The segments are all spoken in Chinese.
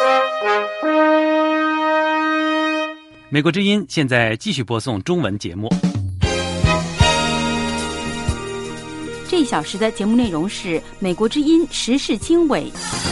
美国之音现在继续播送中文节目。 这一小时的节目内容是美国之音时事经纬。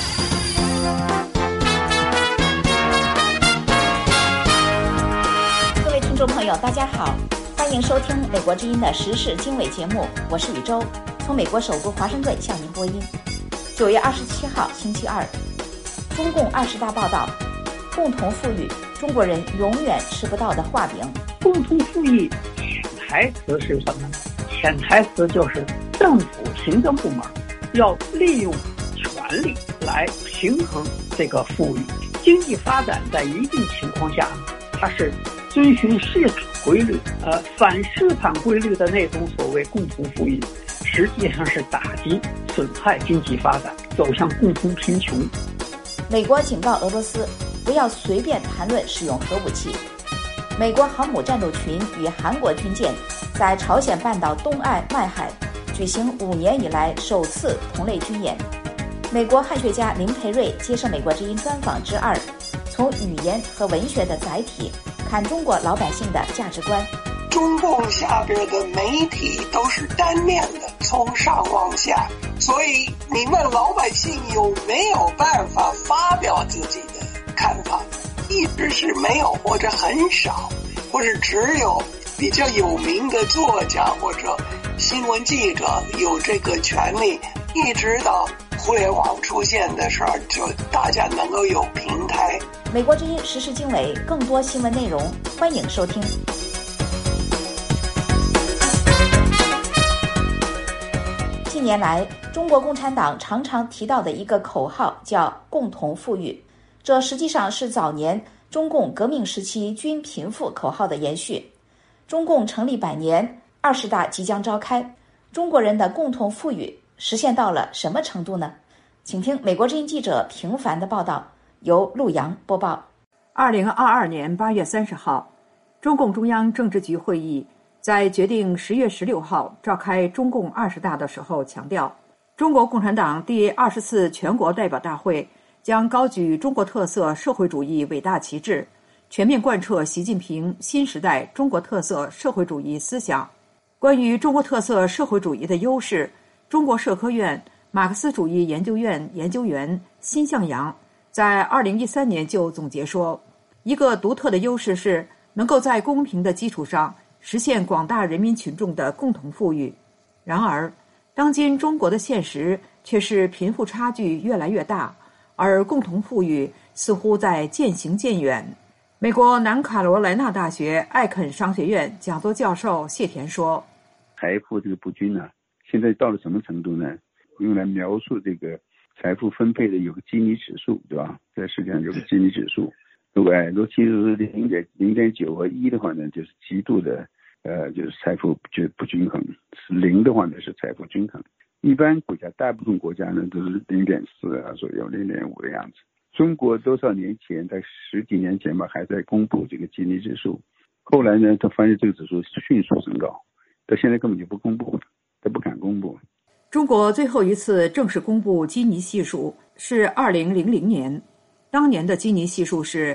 各位听众朋友大家好，欢迎收听美国之音的时事经纬节目，我是宇宙，从美国首都华盛顿向您播音。9月27号星期二，中共20大报道，共同富裕，中国人永远吃不到的画饼。 共同富裕潜台词是什么呢？潜台词就是政府行政部门要利用权力来平衡这个富裕。经济发展在一定情况下，它是遵循市场规律，反市场规律的那种所谓共同富裕，实际上是打击、损害经济发展，走向共同贫穷。 美国警告俄罗斯不要随便谈论使用核武器。美国航母战斗群与韩国军舰在朝鲜半岛东岸麦海举行5年以来首次同类军演。美国汉学家林培瑞接受美国之音专访之2，从语言和文学的载体看中国老百姓的价值观。 中共下边的媒体都是单面的，从上往下，所以你们老百姓有没有办法发表自己的看法？一直是没有，或者很少，或者只有比较有名的作家或者新闻记者有这个权利，一直到互联网出现的时候，就大家能够有平台。 美国之音时事经纬，更多新闻内容，欢迎收听。近年来，中国共产党常常提到的一个口号叫共同富裕，这实际上是早年中共革命时期均贫富口号的延续。中共成立100年，20大即将召开，中国人的共同富裕实现到了什么程度呢？请听美国之音记者平凡的报道，由陆阳播报。 2022年8月30号，中共中央政治局会议在决定10月16号召开中共20大的时候强调，中国共产党第20次全国代表大会将高举中国特色社会主义伟大旗帜，全面贯彻习近平新时代中国特色社会主义思想。关于中国特色社会主义的优势，中国社科院马克思主义研究院研究员辛向阳在2013年就总结说，一个独特的优势是能够在公平的基础上实现广大人民群众的共同富裕。然而，当今中国的现实却是贫富差距越来越大，而共同富裕似乎在渐行渐远。美国南卡罗来纳大学艾肯商学院讲座教授谢田说， 财富这个不均啊，现在到了什么程度呢？用来描述这个财富分配的有个基尼指数，对吧？在世界上有个基尼指数，如果其实是0.9和1的话呢，就是极度的就是财富就不均衡；是0的话呢，是财富均衡。一般国家，大部分国家呢都是0.4啊左右，0.5的样子。中国多少年前，在10几年前吧，还在公布这个基尼指数，后来呢，他发现这个指数迅速升高，到现在根本就不公布了，他不敢公布。 中国最后一次正式公布基尼系数是2000年，当年的基尼系数是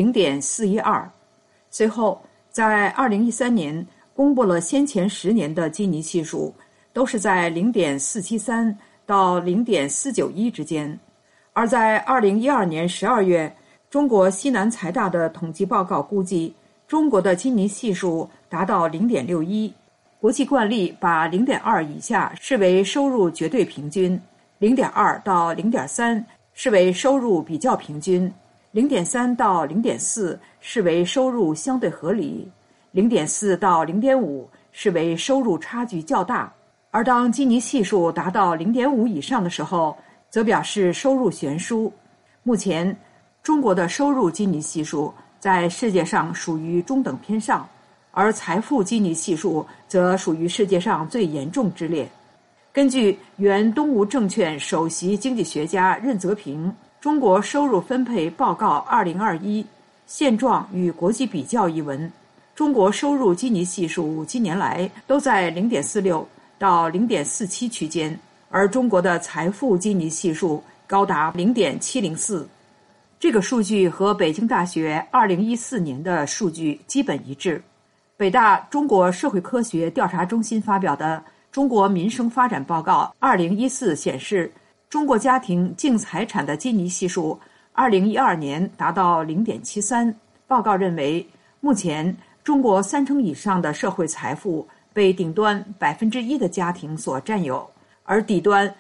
0.412。随后在2013年公布了先前10年的基尼系数，都是在0.473到0.491之间。而在2012年12月，中国西南财大的统计报告估计，中国的基尼系数达到0.61。国际惯例把0.2以下视为收入绝对平均，0.2到0.3视为收入比较平均，0.3到0.4视为收入相对合理，0.4到0.5视为收入差距较大。而当基尼系数达到0.5以上的时候，则表示收入悬殊。目前，中国的收入基尼系数在世界上属于中等偏上，而财富基尼系数则属于世界上最严重之列。根据原东吴证券首席经济学家任泽平《中国收入分配报告2021现状与国际比较》一文，中国收入基尼系数近年来都在0.46到0.47区间，而中国的财富基尼系数高达0.704。 这个数据和北京大学2014年的数据基本一致。北大中国社会科学调查中心发表的《中国民生发展报告2014》显示，中国家庭净财产的基尼系数2012年达到 0.73。报告认为，目前中国30%以上的社会财富被顶端 1% 的家庭所占有，而底端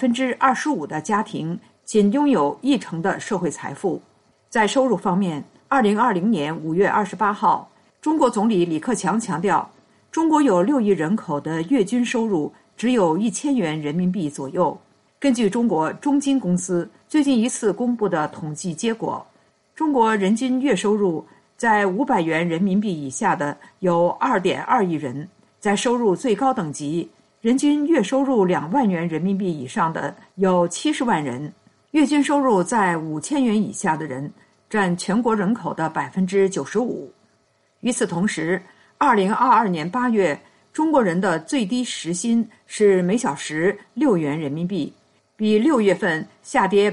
25% 的家庭仅拥有1%的社会财富。在收入方面，2020年5月28号，中国总理李克强强调，中国有6亿人口的月均收入只有1000元人民币左右。根据中国中金公司最近一次公布的统计结果，中国人均月收入在500元人民币以下的有 2.2 亿人，在收入最高等级人均月收入2万元人民币以上的有70万人，月均收入在5000元以下的人占全国人口的 95%。 与此同时，2022年8月，中国人的最低时薪是每小时6元人民币，比6月份下跌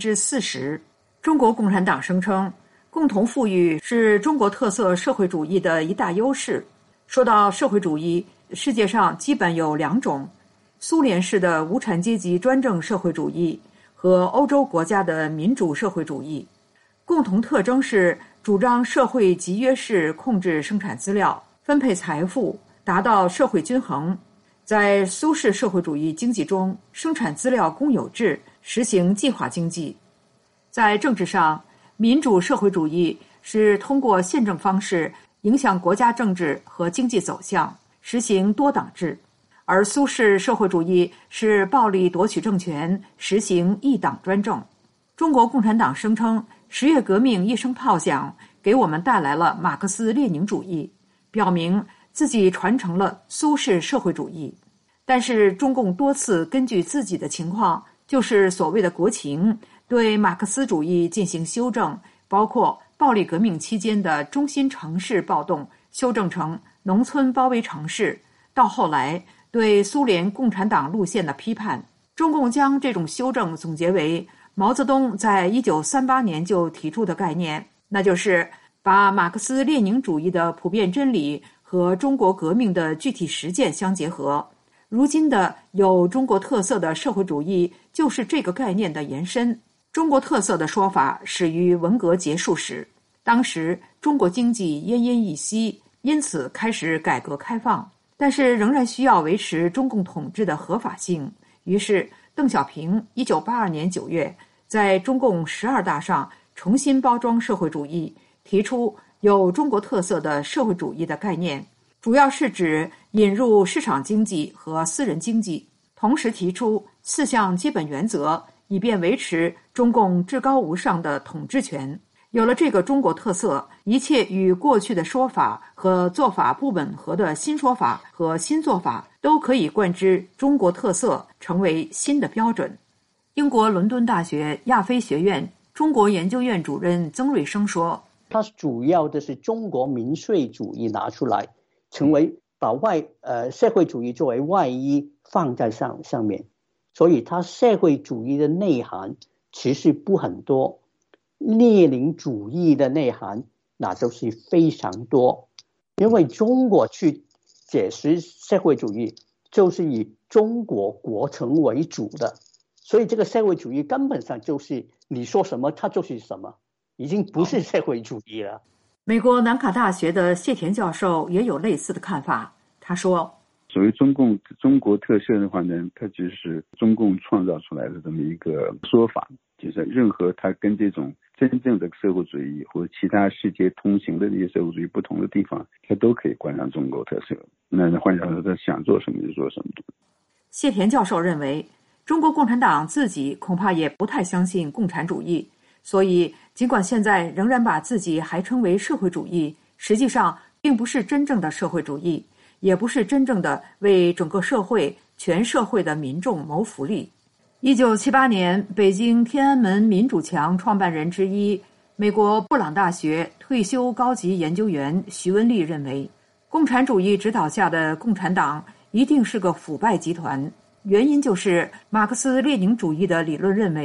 40%。 中国共产党声称，共同富裕是中国特色社会主义的一大优势。说到社会主义，世界上基本有2种：苏联式的无产阶级专政社会主义和欧洲国家的民主社会主义。共同特征是主张社会集约式控制生产资料，分配财富，达到社会均衡。在苏式社会主义经济中，生产资料公有制，实行计划经济。在政治上，民主社会主义是通过宪政方式影响国家政治和经济走向，实行多党制；而苏式社会主义是暴力夺取政权，实行一党专政。中国共产党声称，10月革命一声炮响，给我们带来了马克思列宁主义，表明自己传承了苏式社会主义。但是中共多次根据自己的情况，就是所谓的国情，对马克思主义进行修正，包括暴力革命期间的中心城市暴动修正成农村包围城市，到后来对苏联共产党路线的批判。中共将这种修正总结为毛泽东在1938年就提出的概念，那就是把马克思列宁主义的普遍真理和中国革命的具体实践相结合。如今的有中国特色的社会主义就是这个概念的延伸。中国特色的说法始于文革结束时，当时中国经济奄奄一息，因此开始改革开放，但是仍然需要维持中共统治的合法性。于是邓小平1982年9月在中共12大上重新包装社会主义，提出有中国特色的社会主义的概念，主要是指引入市场经济和私人经济，同时提出4项基本原则，以便维持中共至高无上的统治权。有了这个中国特色，一切与过去的说法和做法不吻合的新说法和新做法都可以冠之中国特色，成为新的标准。英国伦敦大学亚非学院中国研究院主任曾瑞生说， 它主要的是中国民粹主义拿出来，成为把社会主义作为外衣放在上面，所以它社会主义的内涵其实不很多，列宁主义的内涵那就是非常多。因为中国去解释社会主义就是以中国国情为主的，所以这个社会主义根本上就是你说什么它就是什么，已经不是社会主义了。 美国南卡大学的谢田教授也有类似的看法。他说， 所谓中国特色的话呢，它就是中共创造出来的这么一个说法，就是任何它跟这种真正的社会主义或者其他世界通行的这些社会主义不同的地方，它都可以冠上中国特色。那换句话说，他想做什么就做什么。 谢田教授认为，中国共产党自己恐怕也不太相信共产主义，所以尽管现在仍然把自己还称为社会主义，实际上并不是真正的社会主义，也不是真正的为整个社会、全社会的民众谋福利。1978年，北京天安门民主墙创办人之一、美国布朗大学退休高级研究员徐文丽认为，共产主义指导下的共产党一定是个腐败集团，原因就是马克思列宁主义的理论认为，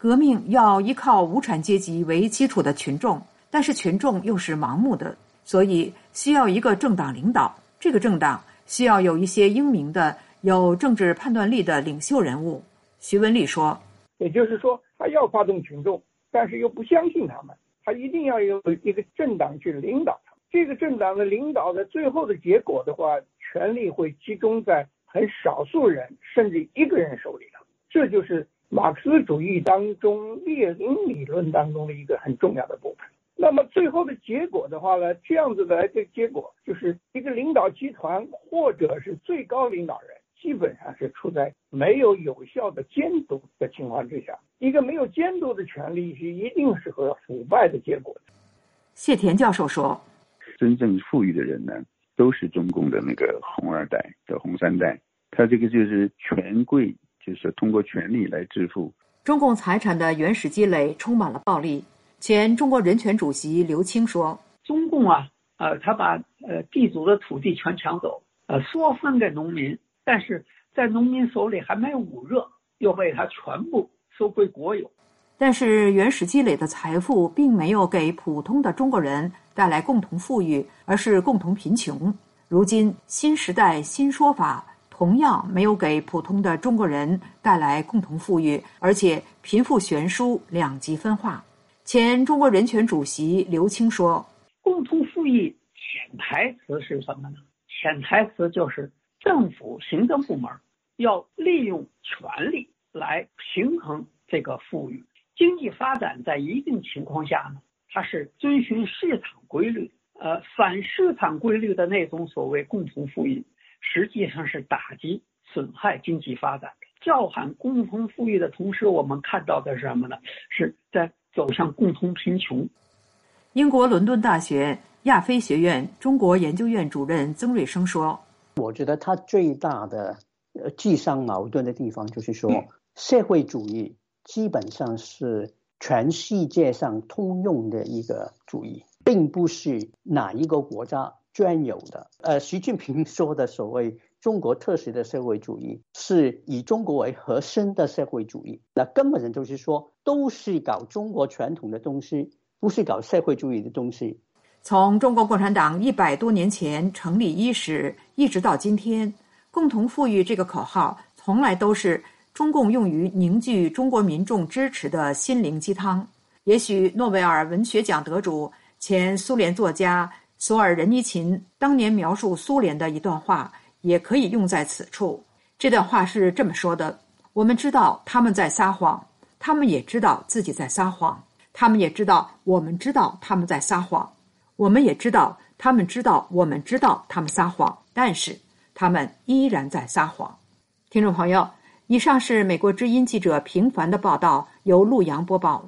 革命要依靠无产阶级为基础的群众，但是群众又是盲目的，所以需要一个政党领导。这个政党需要有一些英明的、有政治判断力的领袖人物。徐文丽说， 也就是说，他要发动群众，但是又不相信他们，他一定要有一个政党去领导他们。这个政党的领导的最后的结果的话，权力会集中在很少数人甚至一个人手里头。这就是马克思主义当中列宁理论当中的一个很重要的部分。那么最后的结果的话呢，这样子的这个结果就是一个领导集团或者是最高领导人基本上是处在没有有效的监督的情况之下，一个没有监督的权利是一定是和腐败的结果的。 谢田教授说， 真正富裕的人呢，都是中共的那个红二代的红三代，他这个就是权贵，就是通过权力来致富。 中共财产的原始积累充满了暴力。前中国人权主席刘青说， 中共他把地主的土地全抢走，说分给农民，但是在农民手里还没捂热，又被他全部收归国有。 但是原始积累的财富并没有给普通的中国人带来共同富裕，而是共同贫穷。如今新时代新说法同样没有给普通的中国人带来共同富裕，而且贫富悬殊，两极分化。前中国人权主席刘青说， 共同富裕潜台词是什么呢？潜台词就是政府行政部门要利用权力来平衡这个富裕。经济发展在一定情况下呢，它是遵循市场规律，反市场规律的那种所谓共同富裕，实际上是打击损害经济发展。叫喊共同富裕的同时，我们看到的是什么呢？是在走向共同贫穷。 英国伦敦大学亚非学院中国研究院主任曾瑞生说， 我觉得他最大的既商矛盾的地方就是说，社会主义基本上是全世界上通用的一个主义，并不是哪一个国家专有的。习近平说的所谓中国特色的社会主义是以中国为核心的社会主义，那根本上就是说都是搞中国传统的东西，不是搞社会主义的东西。 从中国共产党100多年前成立伊始一直到今天，共同富裕这个口号从来都是中共用于凝聚中国民众支持的心灵鸡汤。也许诺贝尔文学奖得主前苏联作家索尔仁尼琴当年描述苏联的一段话也可以用在此处。这段话是这么说的：我们知道他们在撒谎，他们也知道自己在撒谎，他们也知道我们知道他们在撒谎，我们也知道他们知道我们知道他们撒谎，但是他们依然在撒谎。听众朋友，以上是美国之音记者平凡的报道，由陆阳播报。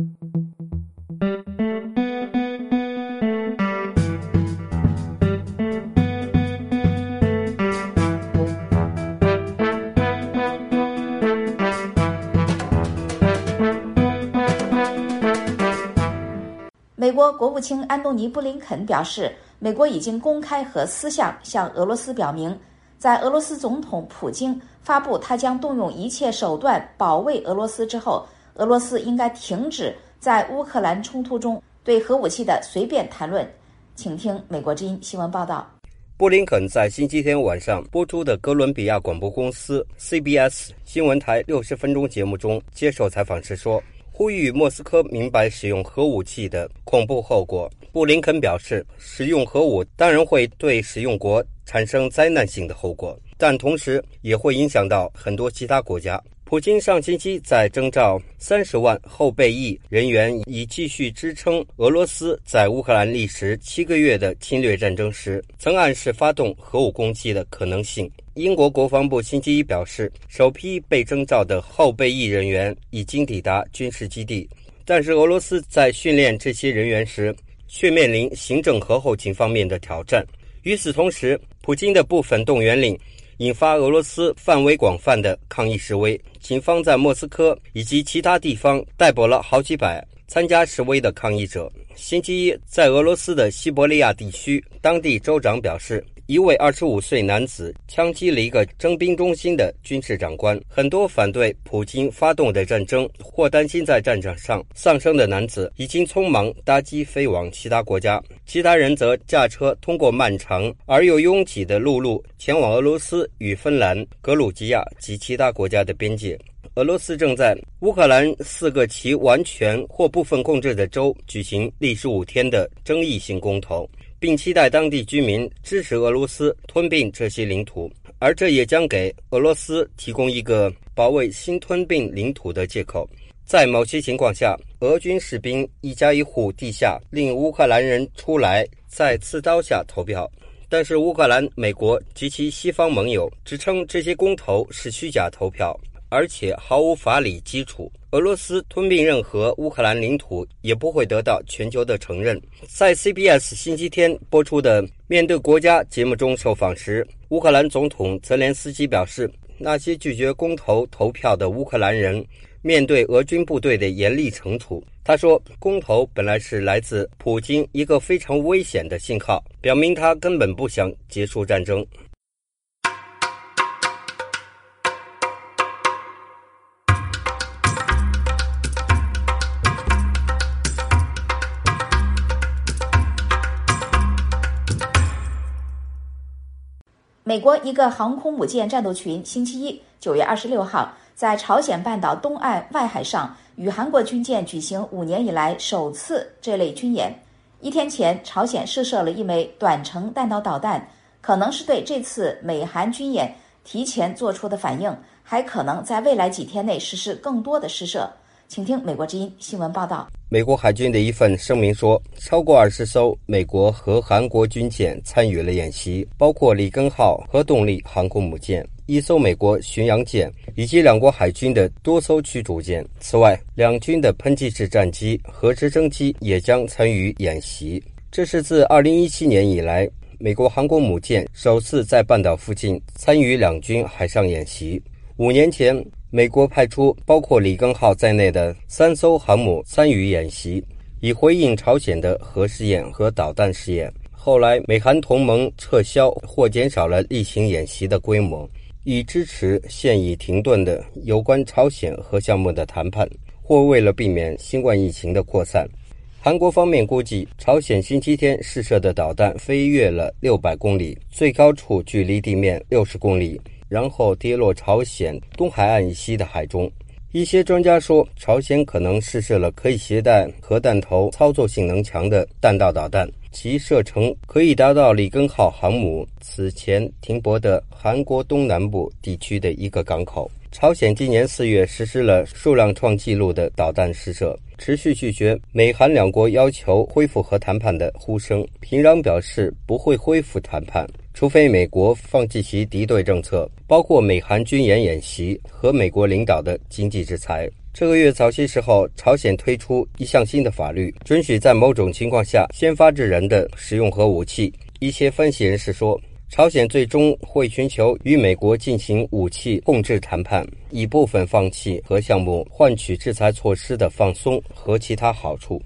美国国务卿安东尼·布林肯表示，美国已经公开和私下向俄罗斯表明，在俄罗斯总统普京发布他将动用一切手段保卫俄罗斯之后，俄罗斯应该停止在乌克兰冲突中对核武器的随便谈论。请听美国之音新闻报道。 布林肯在星期天晚上播出的哥伦比亚广播公司 CBS 新闻台60分钟节目中接受采访时说，呼吁莫斯科明白使用核武器的恐怖后果。布林肯表示，使用核武当然会对使用国产生灾难性的后果，但同时也会影响到很多其他国家。普京上星期在征召30万后备役人员以继续支撑俄罗斯在乌克兰历时7个月的侵略战争时，曾暗示发动核武攻击的可能性。英国国防部星期一表示，首批被征召的后备役人员已经抵达军事基地，但是俄罗斯在训练这些人员时却面临行政和后勤方面的挑战。与此同时，普京的部分动员令引发俄罗斯范围广泛的抗议示威，警方在莫斯科以及其他地方逮捕了好几百参加示威的抗议者。星期一，在俄罗斯的西伯利亚地区，当地州长表示， 一位25岁男子枪击了一个征兵中心的军事长官。很多反对普京发动的战争或担心在战场上丧生的男子已经匆忙搭机飞往其他国家，其他人则驾车通过漫长而又拥挤的陆路前往俄罗斯与芬兰、格鲁吉亚及其他国家的边界。俄罗斯正在乌克兰4个其完全或部分控制的州举行历时5天的争议性公投，并期待当地居民支持俄罗斯吞并这些领土，而这也将给俄罗斯提供一个保卫新吞并领土的借口。在某些情况下，俄军士兵一家一户地下令乌克兰人出来在刺刀下投票，但是乌克兰、美国及其西方盟友指称这些公投是虚假投票，而且毫无法理基础。俄罗斯吞并任何乌克兰领土也不会得到全球的承认。在 CBS 星期天播出的《面对国家》节目中受访时，乌克兰总统泽连斯基表示，那些拒绝公投投票的乌克兰人面对俄军部队的严厉惩处。他说，公投本来是来自普京一个非常危险的信号，表明他根本不想结束战争。 美国一个航空母舰战斗群星期一9月26号在朝鲜半岛东岸外海上与韩国军舰举行5年以来首次这类军演。1天前，朝鲜试射了一枚短程弹道导弹，可能是对这次美韩军演提前做出的反应，还可能在未来几天内实施更多的试射。请听美国之音新闻报道。 美国海军的一份声明说，超过20艘美国和韩国军舰参与了演习，包括里根号核动力航空母舰、1艘美国巡洋舰以及2国海军的多艘驱逐舰。此外，两军的喷气式战机和直升机也将参与演习。这是自2017年以来，美国航空母舰首次在半岛附近参与两军海上演习。5年前，美国派出包括里根号在内的3艘航母参与演习，以回应朝鲜的核试验和导弹试验。后来，美韩同盟撤销或减少了例行演习的规模，以支持现已停顿的有关朝鲜核项目的谈判，或为了避免新冠疫情的扩散。韩国方面估计，朝鲜星期天试射的导弹飞越了600公里，最高处距离地面60公里，然后跌落朝鲜东海岸以西的海中。一些专家说，朝鲜可能试射了可以携带核弹头、操作性能强的弹道导弹，其射程可以达到里根号航母此前停泊的韩国东南部地区的一个港口。朝鲜今年4月实施了数量创纪录的导弹试射，持续拒绝美韩两国要求恢复核谈判的呼声。平壤表示不会恢复谈判，除非美国放弃其敌对政策，包括美韩军演演习和美国领导的经济制裁。这个月早些时候，朝鲜推出一项新的法律，准许在某种情况下先发制人的使用核武器。一些分析人士说，朝鲜最终会寻求与美国进行武器控制谈判，以部分放弃核项目换取制裁措施的放松和其他好处。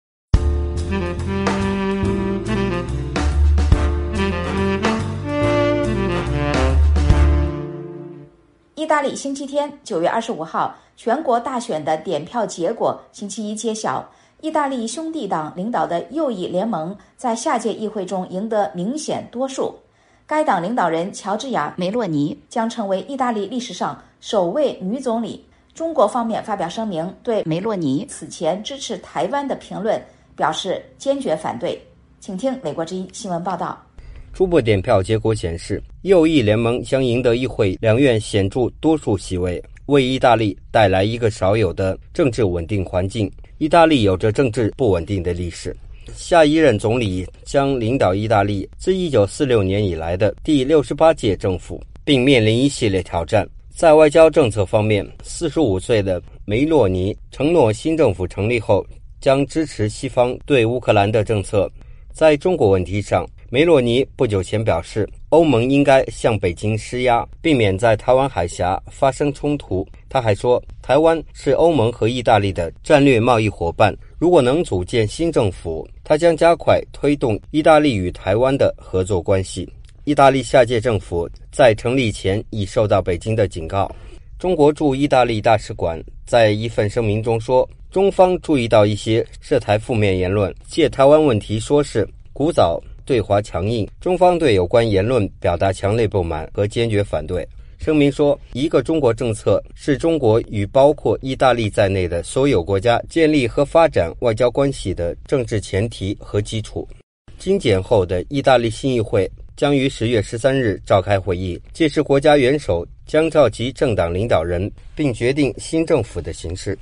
意大利星期天9月25号全国大选的点票结果星期一揭晓，意大利兄弟党领导的右翼联盟在下届议会中赢得明显多数。该党领导人乔治亚·梅洛尼将成为意大利历史上首位女总理。中国方面发表声明，对梅洛尼此前支持台湾的评论表示坚决反对。请听美国之音新闻报道。 初步点票结果显示，右翼联盟将赢得议会2院显著多数席位，为意大利带来一个少有的政治稳定环境。意大利有着政治不稳定的历史，下一任总理将领导意大利自1946年以来的第68届政府，并面临一系列挑战。在外交政策方面，45岁的梅洛尼承诺新政府成立后将支持西方对乌克兰的政策。在中国问题上，梅洛尼不久前表示，欧盟应该向北京施压，避免在台湾海峡发生冲突。他还说，台湾是欧盟和意大利的战略贸易伙伴，如果能组建新政府，他将加快推动意大利与台湾的合作关系。 意大利下届政府在成立前已受到北京的警告。中国驻意大利大使馆在一份声明中说，中方注意到一些涉台负面言论，借台湾问题说事，鼓噪对华强硬，中方对有关言论表达强烈不满和坚决反对。声明说，一个中国政策是中国与包括意大利在内的所有国家建立和发展外交关系的政治前提和基础。精简后的意大利新议会将于10月13日召开会议，届时国家元首将召集政党领导人，并决定新政府的形式。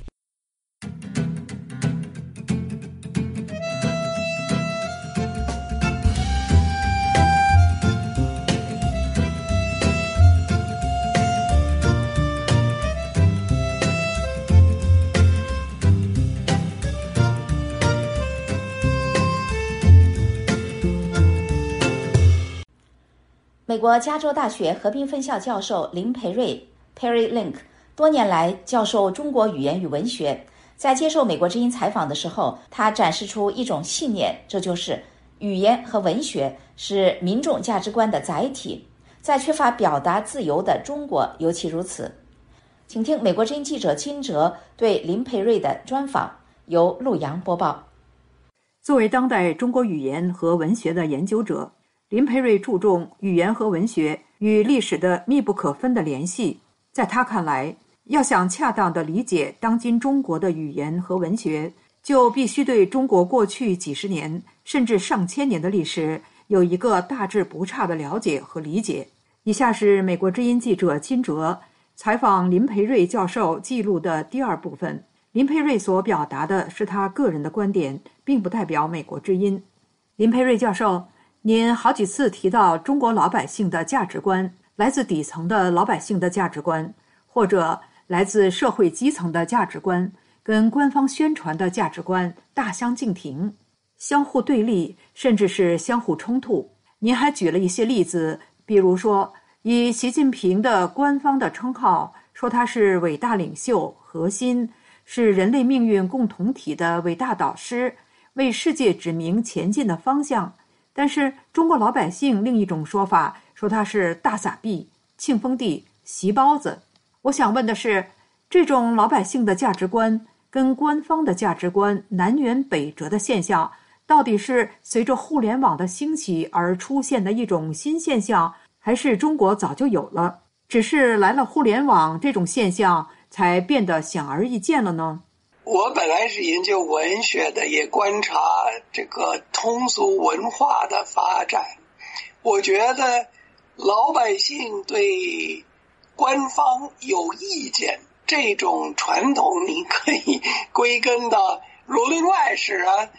美国加州大学河滨分校教授林培瑞 Perry Link 多年来教授中国语言与文学，在接受美国之音采访的时候，他展示出一种信念，这就是语言和文学是民众价值观的载体，在缺乏表达自由的中国尤其如此。请听美国之音记者金哲对林培瑞的专访，由陆阳播报。 作为当代中国语言和文学的研究者，林培瑞注重语言和文学与历史的密不可分的联系。在他看来，要想恰当地理解当今中国的语言和文学，就必须对中国过去几十年甚至上千年的历史有一个大致不差的了解和理解。以下是美国之音记者金哲采访林培瑞教授记录的第二部分。林培瑞所表达的是他个人的观点，并不代表美国之音。林培瑞教授，您好几次提到中国老百姓的价值观，来自底层的老百姓的价值观，或者来自社会基层的价值观，跟官方宣传的价值观大相径庭，相互对立，甚至是相互冲突。您还举了一些例子，比如说以习近平的官方的称号，说他是伟大领袖、核心，是人类命运共同体的伟大导师，为世界指明前进的方向。但是中国老百姓另一种说法，说他是大撒币、庆丰帝、席包子。我想问的是，这种老百姓的价值观跟官方的价值观南辕北辙的现象，到底是随着互联网的兴起而出现的一种新现象，还是中国早就有了，只是来了互联网，这种现象才变得显而易见了呢？ 我本来是研究文学的，也观察这个通俗文化的发展。我觉得老百姓对官方有意见这种传统，你可以归根到儒林外史啊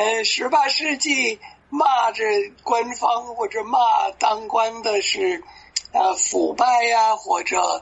，18世纪骂着官方或者骂当官的是腐败呀，或者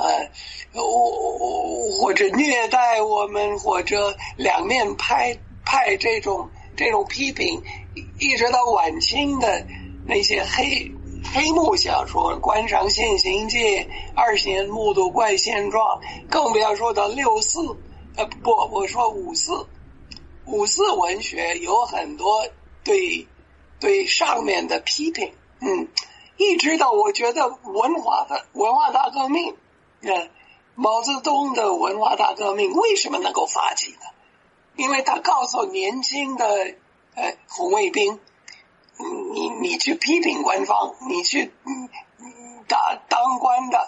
虐待我们，或者两面派这种批评，一直到晚清的那些黑幕小说，观赏现行界、20年目睹怪现状，更不要说到64，我说54文学有很多对上面的批评，一直到我觉得文化大革命，毛泽东的文化大革命为什么能够发起呢？因为他告诉年轻的红卫兵，你去批评官方，你去当官的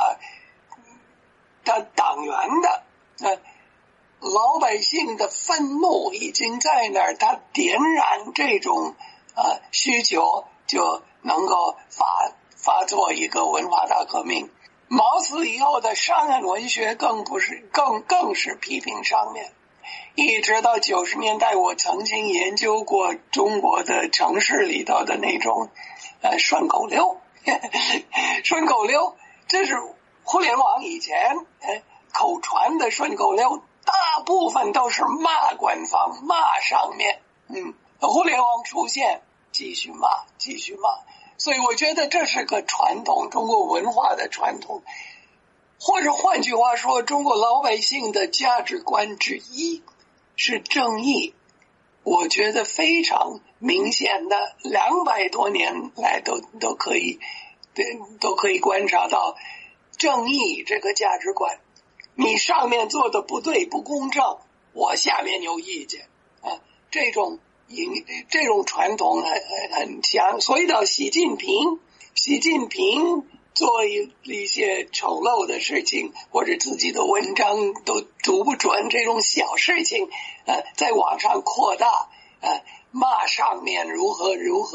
党员的，老百姓的愤怒已经在那儿，他点燃这种需求，就能够发作一个文化大革命。毛死以后的上岸文学更是批评上面。一直到90年代，我曾经研究过中国的城市里头的那种顺口溜顺口溜，这是互联网以前口传的顺口溜，大部分都是骂官方、骂上面。互联网出现，继续骂。所以我觉得这是个传统，中国文化的传统，或者换句话说，中国老百姓的价值观之一是正义。 我觉得非常明显的，200多年来都可以观察到正义这个价值观。你上面做的不对不公正，我下面有意见啊，这种传统很强。所以到习近平做一些丑陋的事情，或者自己的文章都读不准，这种小事情在网上扩大，骂上面如何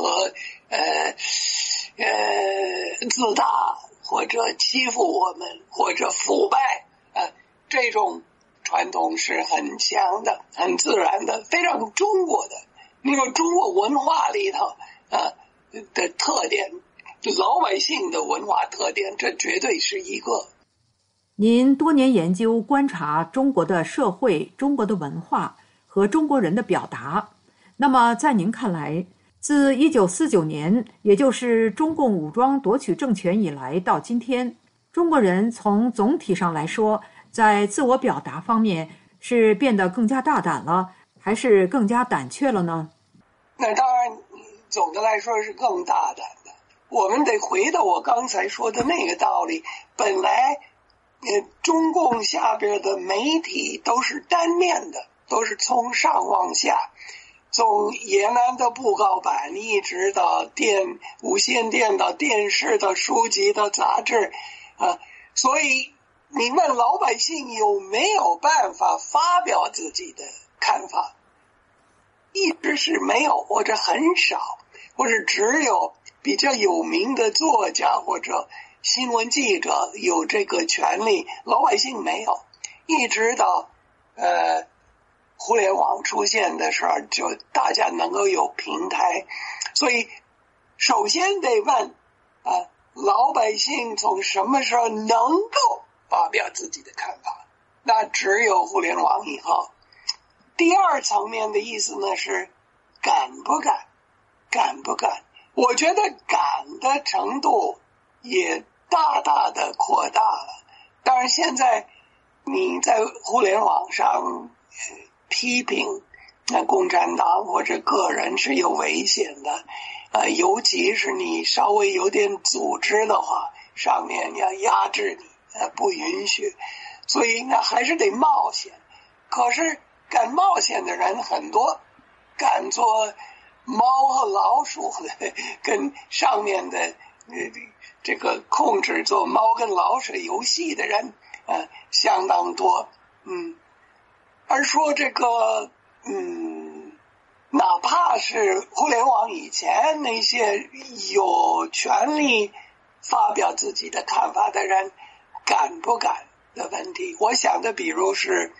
自大，或者欺负我们，或者腐败，这种传统是很强的，很自然的，非常中国的。那个中国文化里头的特点，老百姓的文化特点，这绝对是一个。 您多年研究观察中国的社会、中国的文化和中国人的表达，那么在您看来，自1949年，也就是中共武装夺取政权以来到今天，中国人从总体上来说，在自我表达方面是变得更加大胆了，还是更加胆怯了呢？ 那当然，总的来说是更大胆的。我们得回到我刚才说的那个道理，本来中共下边的媒体都是单面的，都是从上往下，从延安的布告板一直到无线电到电视到书籍到杂志所以你问老百姓有没有办法发表自己的看法，一直是没有，或者很少，或者只有比较有名的作家或者新闻记者有这个权利，老百姓没有。一直到互联网出现的时候，就大家能够有平台。所以首先得问老百姓从什么时候能够发表自己的看法，那只有互联网以后。第二层面的意思呢是敢不敢。我觉得敢的程度也大大的扩大了。当然现在你在互联网上批评共产党或者个人是有危险的，尤其是你稍微有点组织的话，上面要压制你，不允许，所以呢还是得冒险。可是敢冒险的人很多，敢做猫和老鼠的，跟上面的这个控制做猫跟老鼠游戏的人相当多。而说这个哪怕是互联网以前那些有权利发表自己的看法的人敢不敢的问题，我想的比如是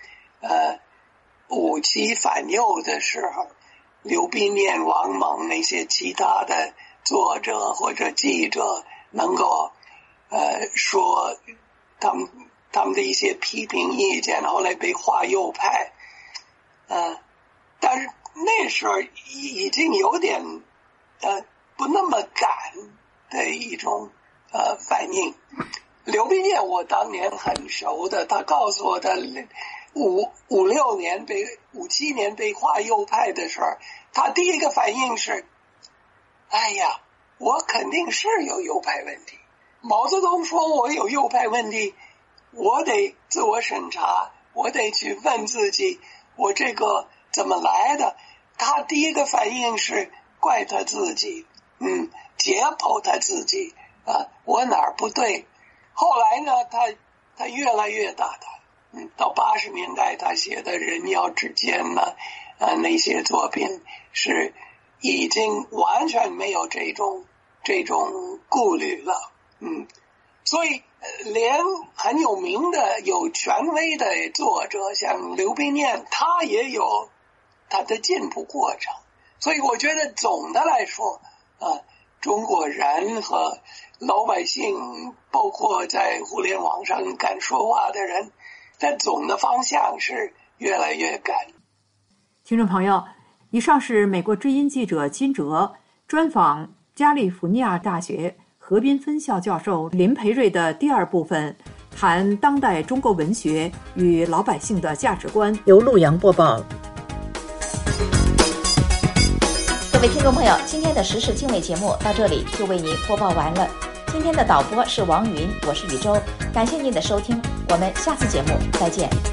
57反右的时候，刘宾念、王蒙那些其他的作者或者记者能够说他们的一些批评意见，后来被划右派，但是那时候已经有点不那么敢的一种反应。刘宾念我当年很熟的，他告诉我的57年被划右派的时候，他第一个反应是哎呀，我肯定是有右派问题。毛泽东说我有右派问题，我得自我审查，我得去问自己我这个怎么来的。他第一个反应是怪他自己，解剖他自己我哪儿不对。后来呢他越来越大胆，到80年代他写的人妖之间呢那些作品是已经完全没有这种顾虑了。所以连很有名的有权威的作者像刘宾念，他也有他的进步过程。所以我觉得总的来说中国人和老百姓，包括在互联网上敢说话的人，在总的方向是越来越敢。 听众朋友，以上是美国之音记者金哲专访加利福尼亚大学河滨分校教授林培瑞的第二部分，谈当代中国文学与老百姓的价值观，由陆阳播报。 位听众朋友，今天的时事经纬节目到这里就为您播报完了。今天的导播是王云，我是宇宙，感谢您的收听，我们下次节目再见。